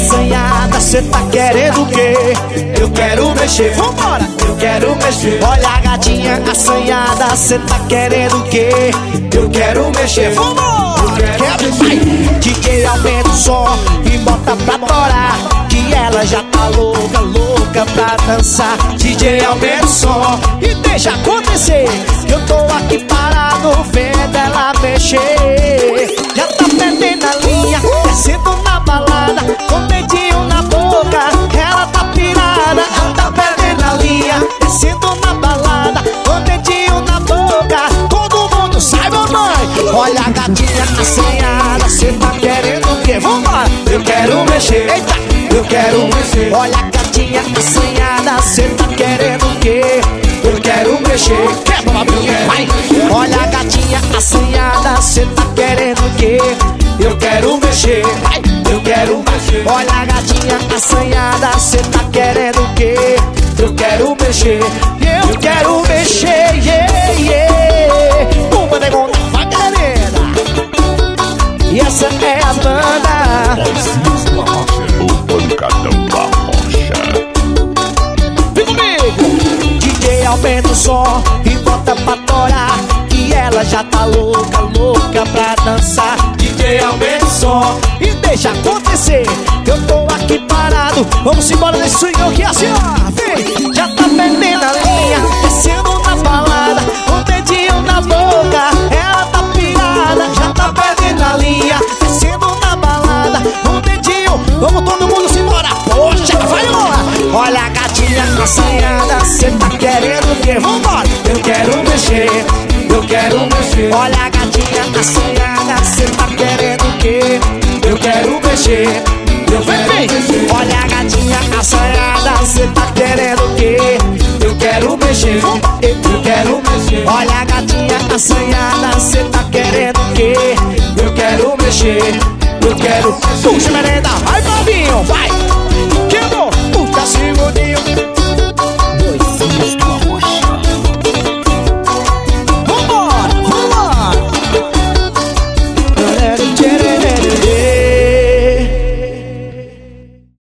assanhada, cê tá querendo o quê? Eu quero mexer, vambora, eu quero mexer. Olha a gatinha assanhada, cê tá querendo o quê? Eu quero mexer, vambora, eu quero mexer. DJ aumenta o som e bota pra torar, que ela já tá louca, louca pra dançar. DJ aumenta o som e deixa acontecer, que eu tô aqui parado vendo ela mexer. Já tá perdendo a linha, descendo na balada, com o dedinho na boca, ela tá pirada. Ela tá perdendo a linha, descendo na balada, com o dedinho na boca. Todo mundo sai, mamãe. Olha a gatinha assanhada, cê tá querendo o quê? Vambora, eu quero mexer. Eita, eu quero mexer. Olha a gatinha assanhada, cê tá querendo o quê? Eu quero mexer. Vai. Olha a gatinha assanhada, cê tá querendo o quê? Eu quero mexer. Vai. Eu quero mexer. Olha a gatinha assanhada, cê tá querendo o quê? Eu quero mexer. Eu quero mexer, yeah, yeah. Uma negona vagarena. E essa é a banda O Pancadão da Rocha. Vem comigo. DJ aumenta o som e bota pra torar, que ela já tá louca, louca pra dançar. DJ aumenta o som e deixa acontecer, que eu tô aqui parado. Vamos embora nesse swing aqui assim, ó. Vem, já tá perdendo a linha, descendo na balada, um dedinho na boca, ela tá pirada. Já tá perdendo a linha, descendo na balada, um dedinho. Vamos todo mundo se embora, poxa, vai embora. Olha a gatinha assanhada, cê tá querendo o quê? Vambora, eu quero mexer, eu quero mexer. Olha a gatinha assanhada, cê tá querendo o quê? Eu quero mexer, eu quero mexer. Olha a gatinha assanhada, cê tá querendo o quê? Eu quero mexer, eu quero mexer. Olha a gatinha assanhada, cê tá querendo o quê? Eu quero mexer, eu quero. Puxa,